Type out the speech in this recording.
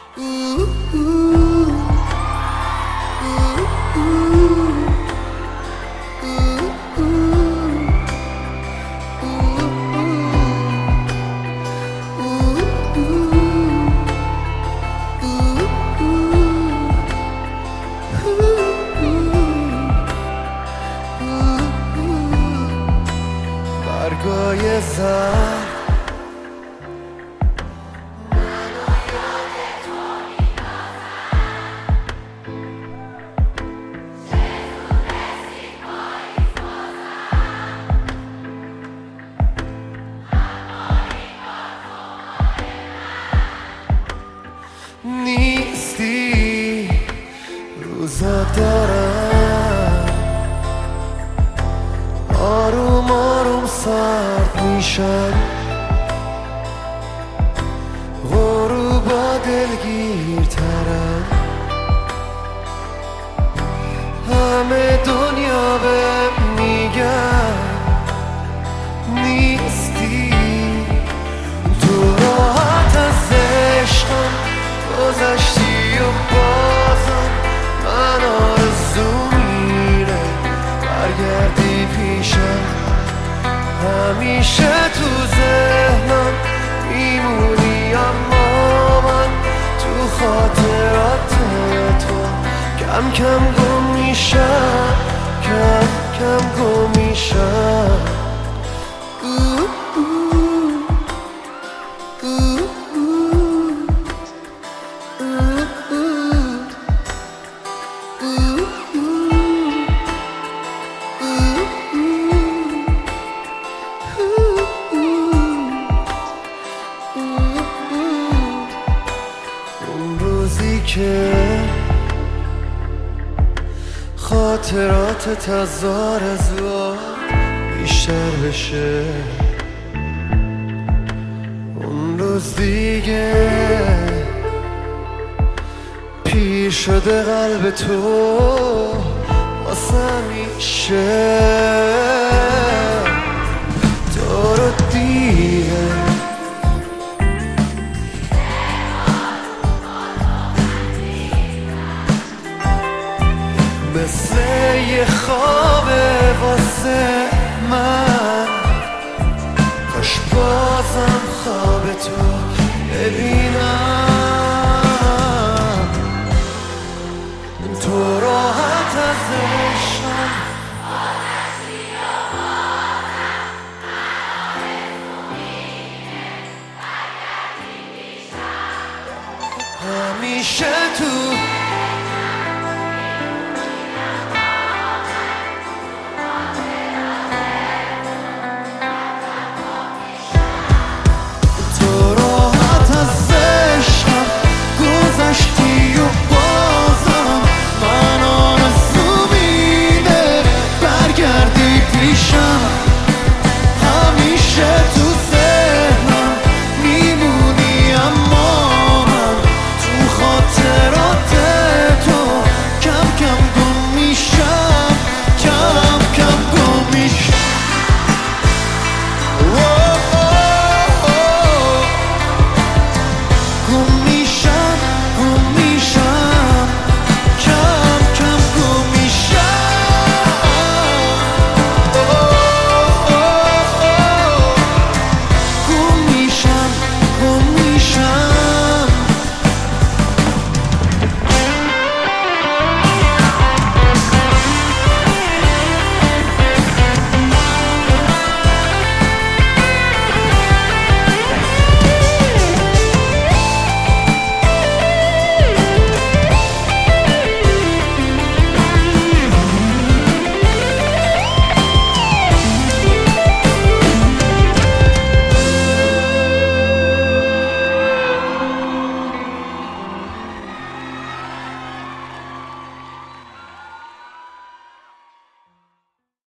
برگای زر نیستی روزا دارم آروم آروم سرد میشن غروبا دلگیرترم همه دنیا به میگن نیستی تو راحت از عشقم گذشتی و بازم من آرزو میره برگردی پیشم همیشه تو ذهنم میمونی اما من تو خاطرات تو کم کم گم میشم کم کم گم میشم اون روزی که خاطرات هزار بیشتر بشه اون روز دیگه پیر شده قلب تو واسه همیشه تو رو دیگه مثل یه خوابه واسه من کاش بازم خواب تو ببینم تو راحت از عشقم همیشه تو